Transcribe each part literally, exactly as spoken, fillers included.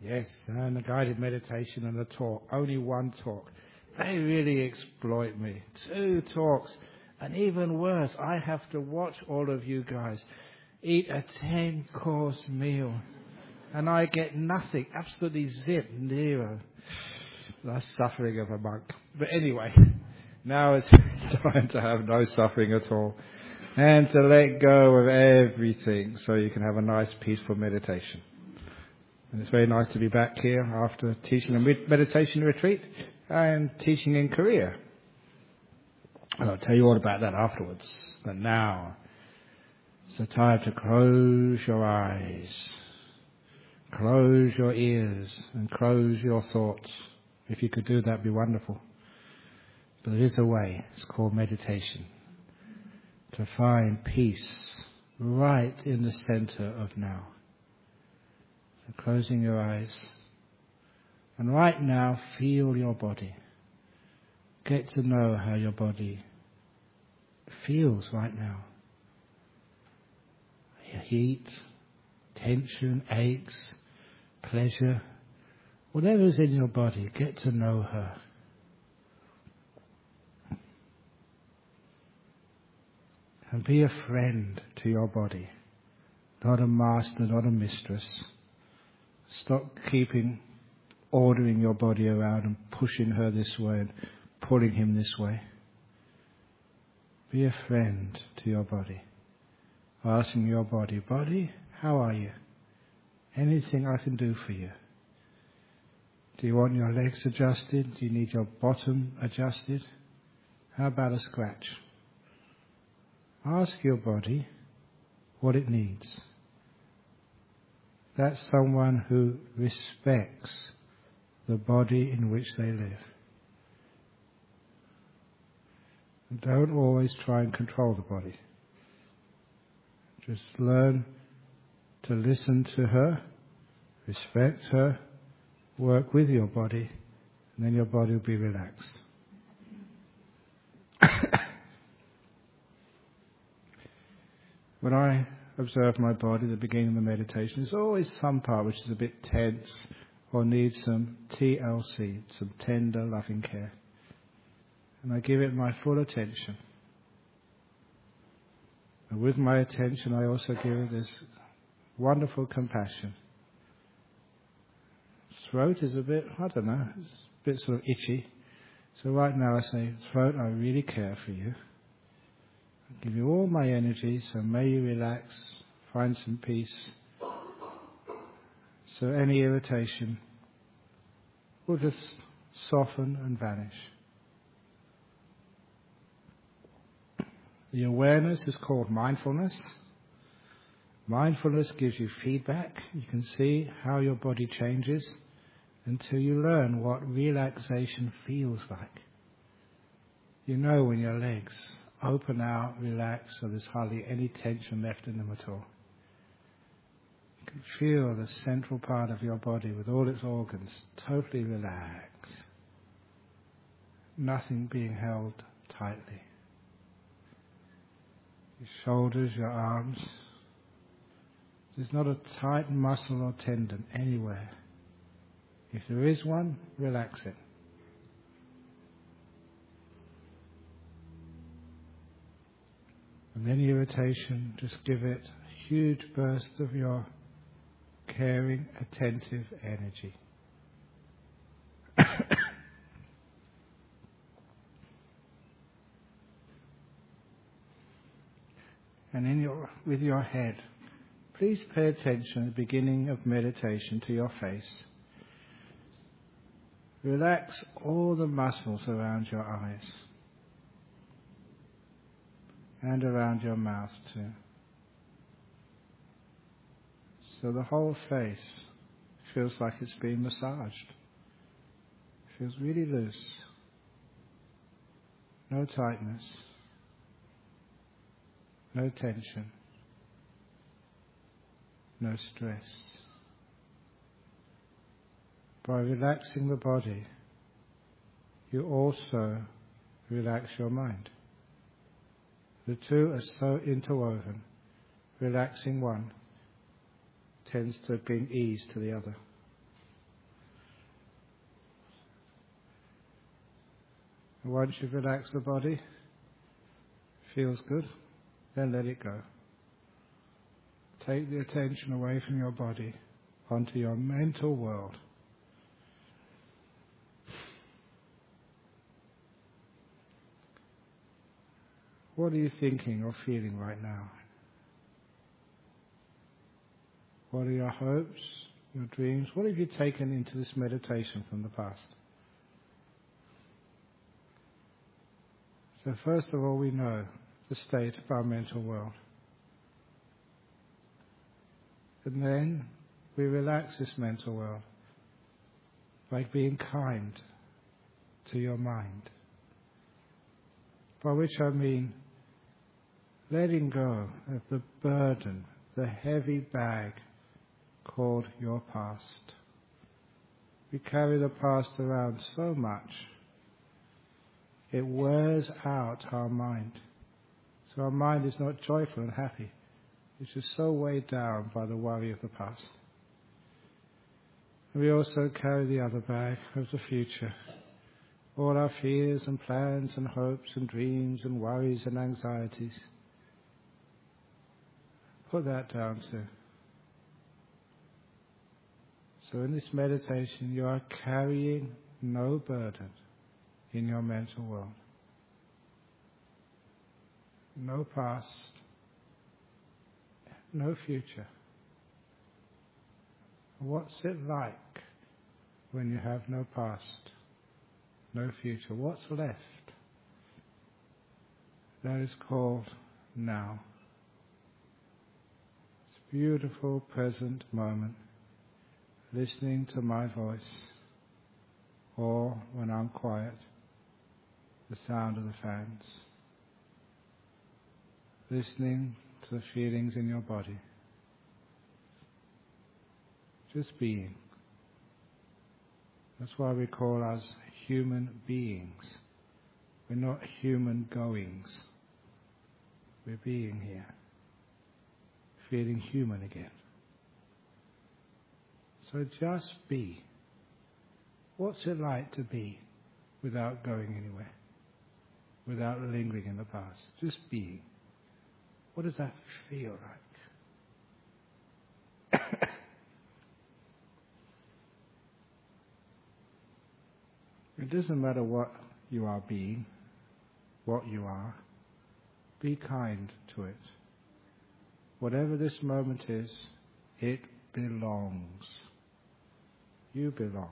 Yes, and the guided meditation and the talk. Only one talk. They really exploit me. Two talks. And even worse, I have to watch all of you guys eat a ten-course meal. And I get nothing. Absolutely zip, zero. The suffering of a monk. But anyway, now it's time to have no suffering at all. And to let go of everything so you can have a nice, peaceful meditation. And it's very nice to be back here after teaching a meditation retreat and teaching in Korea. And I'll tell you all about that afterwards. But now, it's the time to close your eyes, close your ears, and close your thoughts. If you could do that, it'd be wonderful. But there is a way. It's called meditation. To find peace right in the center of now. So closing your eyes. And right now, feel your body. Get to know how your body feels right now. Heat, tension, aches, pleasure. Whatever's in your body, get to know her. And be a friend to your body. Not a master, not a mistress. Stop keeping, ordering your body around and pushing her this way and pulling him this way. Be a friend to your body. Asking your body, body, how are you? Anything I can do for you? Do you want your legs adjusted? Do you need your bottom adjusted? How about a scratch? Ask your body what it needs. That's someone who respects the body in which they live. And don't always try and control the body. Just learn to listen to her, respect her, work with your body, and then your body will be relaxed. When I observe my body at the beginning of the meditation, there's always some part which is a bit tense or needs some T L C, some tender, loving care. And I give it my full attention. And with my attention, I also give it this wonderful compassion. Throat is a bit, I don't know, it's a bit sort of itchy. So right now I say, throat, I really care for you. I give you all my energy, so may you relax, find some peace. So any irritation will just soften and vanish. The awareness is called mindfulness. Mindfulness gives you feedback. You can see how your body changes until you learn what relaxation feels like. You know when your legs open out, relax, so there's hardly any tension left in them at all. You can feel the central part of your body with all its organs totally relaxed. Nothing being held tightly. Your shoulders, your arms. There's not a tight muscle or tendon anywhere. If there is one, relax it. And any irritation, just give it a huge burst of your caring, attentive energy. And in your, with your head, please pay attention at the beginning of meditation to your face. Relax all the muscles around your eyes and around your mouth too. So the whole face feels like it's being massaged. It feels really loose. No tightness. No tension. No stress. By relaxing the body, you also relax your mind. The two are so interwoven. Relaxing one tends to bring ease to the other. And once you've relaxed the body, feels good, then let it go. Take the attention away from your body onto your mental world. What are you thinking or feeling right now? What are your hopes, your dreams? What have you taken into this meditation from the past? So first of all, we know the state of our mental world. And then we relax this mental world by being kind to your mind. By which I mean letting go of the burden, the heavy bag called your past. We carry the past around so much, it wears out our mind. So our mind is not joyful and happy. It's just so weighed down by the worry of the past. We also carry the other bag of the future. All our fears and plans and hopes and dreams and worries and anxieties. Put that down too. So in this meditation, you are carrying no burden in your mental world. No past, no future. What's it like when you have no past, no future? What's left? That is called now. It's a beautiful present moment, listening to my voice, or when I'm quiet, the sound of the fans. Listening to the feelings in your body. Just being. That's why we call us human beings. We're not human goings. We're being here. Feeling human again. So just be. What's it like to be without going anywhere? Without lingering in the past? Just being. What does that feel like? It doesn't matter what you are being, what you are. Be kind to it. Whatever this moment is, it belongs. You belong.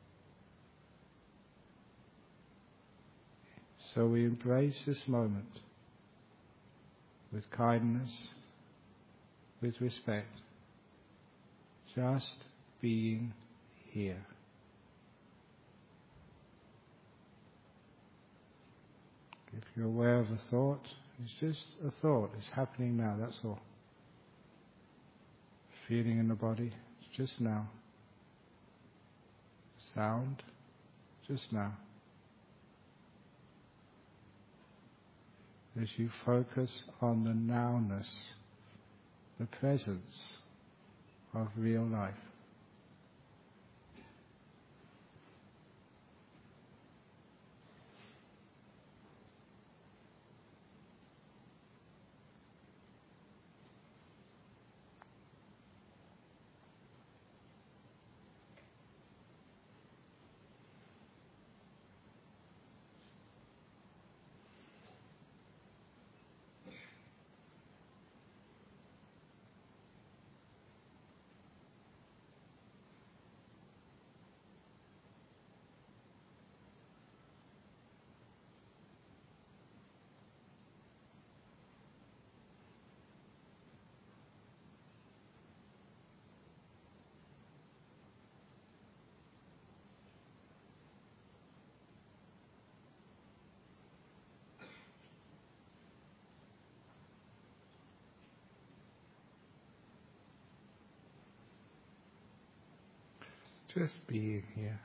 So we embrace this moment with kindness, with respect, just being here. If you're aware of a thought, it's just a thought. It's happening now, that's all. Feeling in the body, it's just now. Sound, just now. As you focus on the nowness, the presence of real life. Just being here.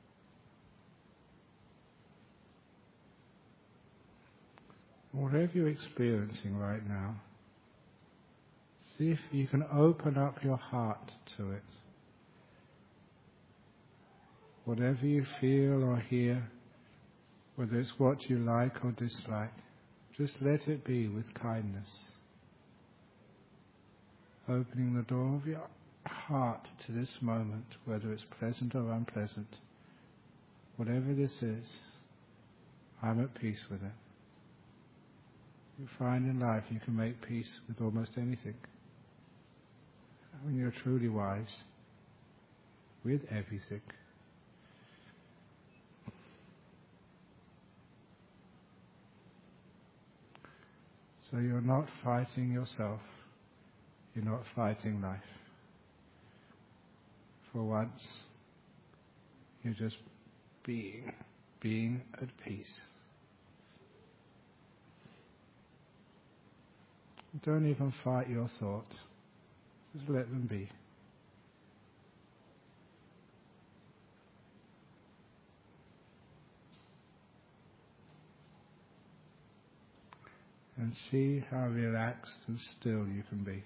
Whatever you're experiencing right now, see if you can open up your heart to it. Whatever you feel or hear, Whether it's what you like or dislike, just let it be with kindness. Opening the door of your heart to this moment, whether it's pleasant or unpleasant. Whatever this is, I'm at peace with it. You find in life you can make peace with almost anything. When you're truly wise, with everything. So you're not fighting yourself. You're not fighting life. For once, you're just being, being at peace. Don't even fight your thoughts. Just let them be. And see how relaxed and still you can be.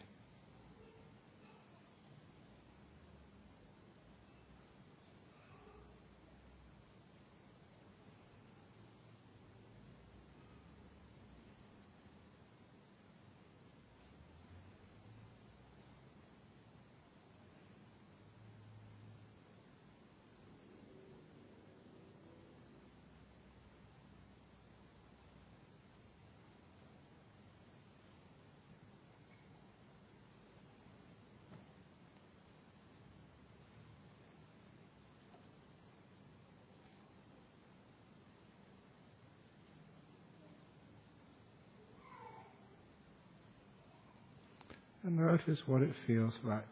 And notice what it feels like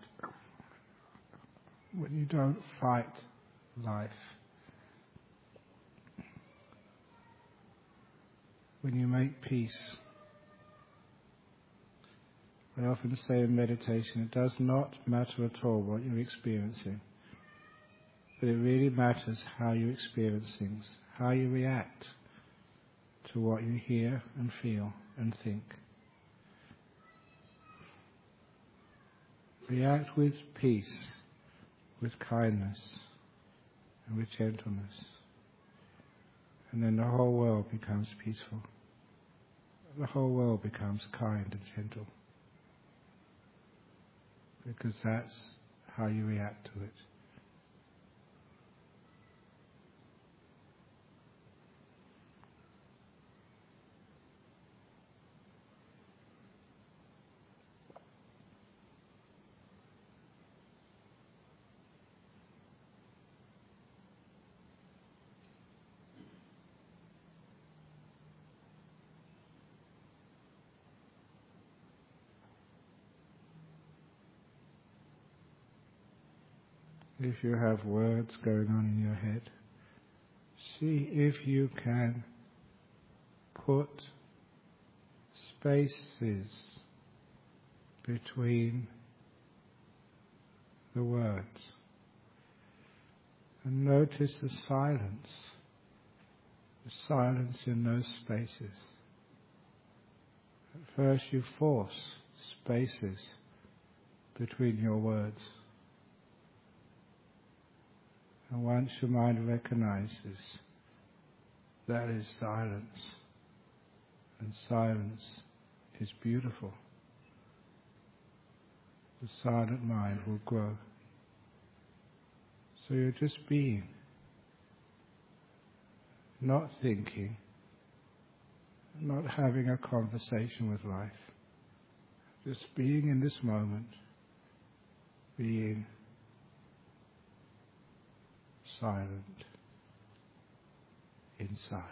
when you don't fight life. When you make peace. I often say in meditation, it does not matter at all what you're experiencing. But it really matters how you experience things, how you react to what you hear and feel and think. React with peace, with kindness, and with gentleness. And then the whole world becomes peaceful. The whole world becomes kind and gentle. Because that's how you react to it. If you have words going on in your head, see if you can put spaces between the words. And notice the silence, the silence in those spaces. At first you force spaces between your words. And once your mind recognizes that is silence, and silence is beautiful, the silent mind will grow. So you're just being, not thinking, not having a conversation with life, just being in this moment, being silent inside.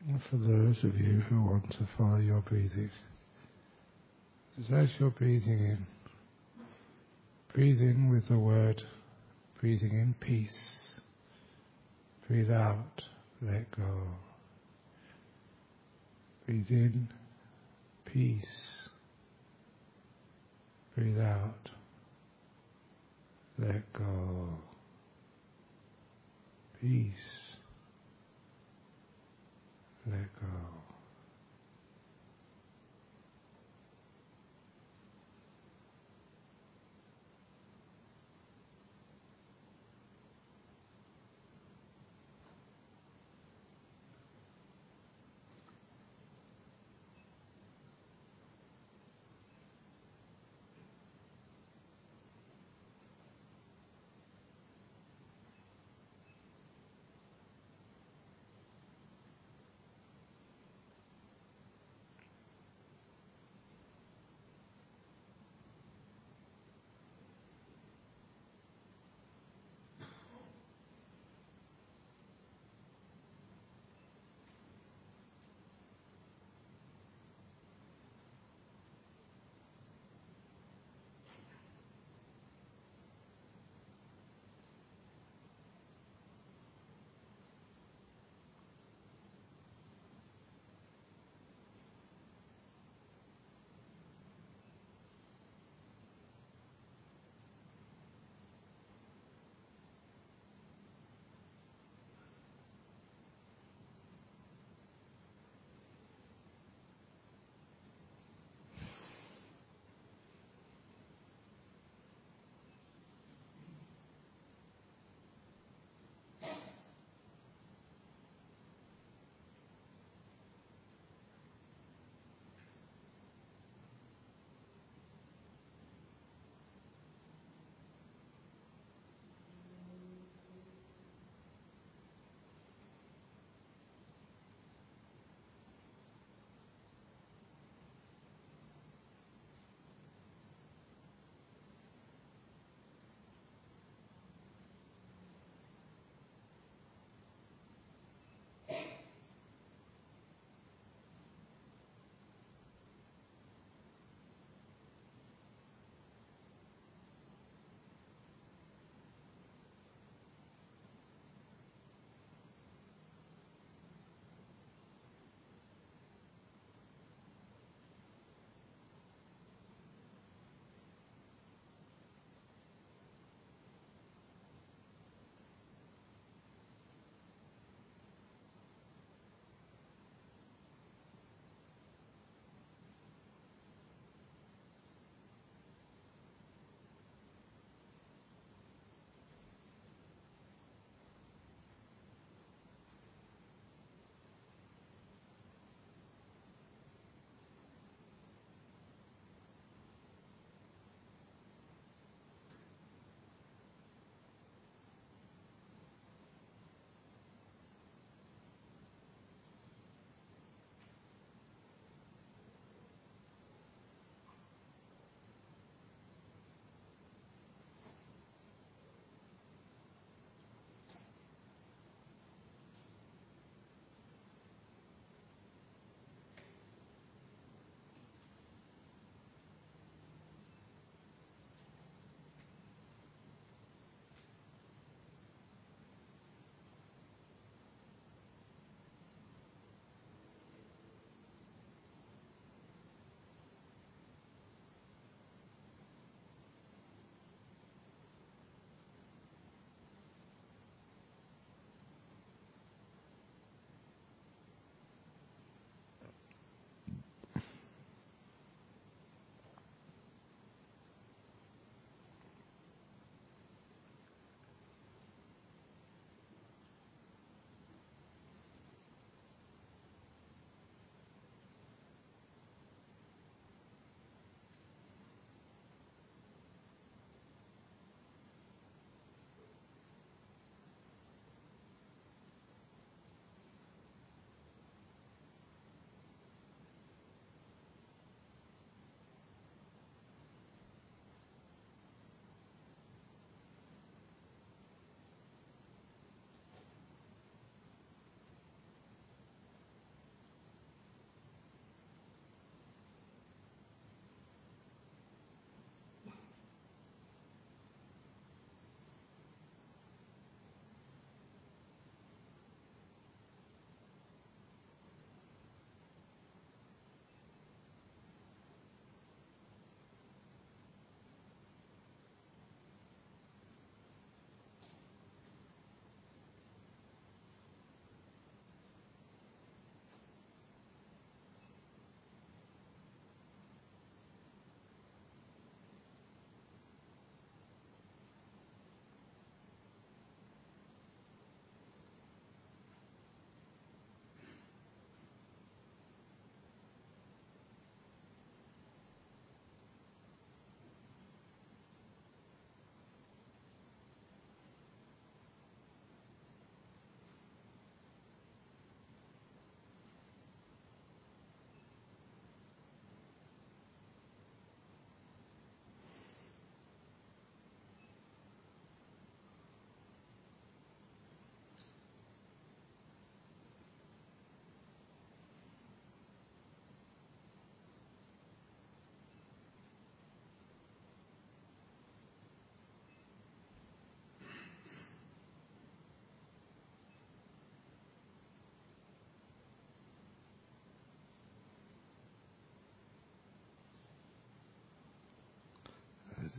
And for those of you who want to follow your breathing, because as you're breathing in, breathe in with the word, breathing in peace. Breathe out, let go. Breathe in, peace. Breathe out, let go. Peace. Let go.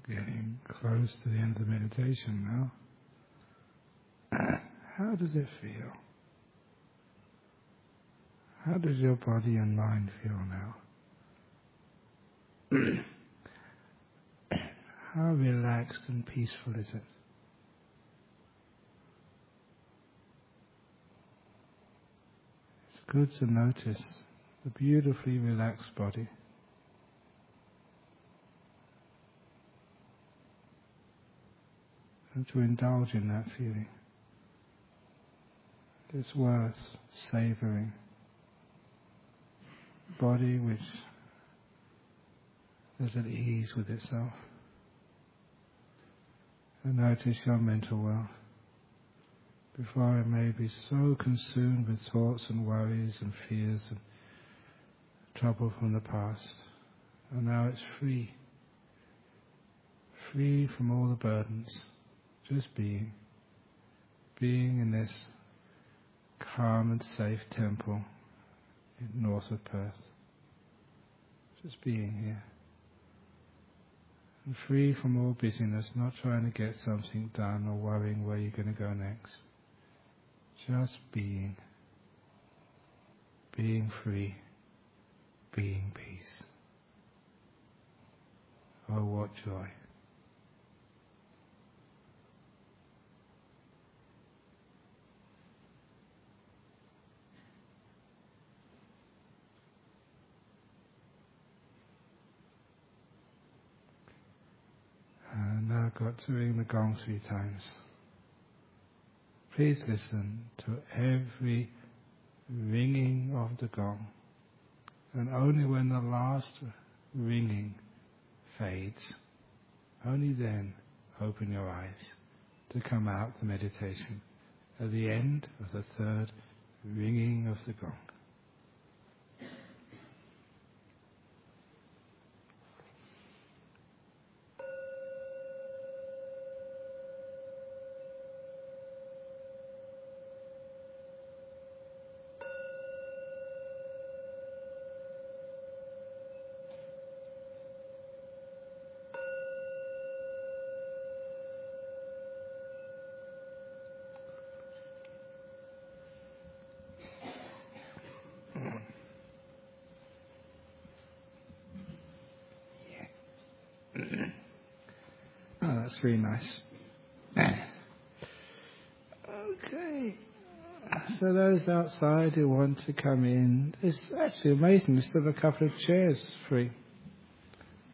Getting close to the end of the meditation now. How does it feel? How does your body and mind feel now? How relaxed and peaceful is it? It's good to notice the beautifully relaxed body. And to indulge in that feeling. It's worth savouring. Body which is at ease with itself. And notice your mental world. Before it may be so consumed with thoughts and worries and fears and trouble from the past. And now it's free. Free from all the burdens. Just being. Being in this calm and safe temple in north of Perth. Just being here. And free from all busyness, not trying to get something done or worrying where you're going to go next. Just being. Being free. Being peace. Oh, what joy. And now I've got to ring the gong three times. Please listen to every ringing of the gong. And only when the last ringing fades, only then open your eyes to come out the meditation at the end of the third ringing of the gong. Oh, that's really nice. Okay. So those outside who want to come in, it's actually amazing. There's still a couple of chairs free.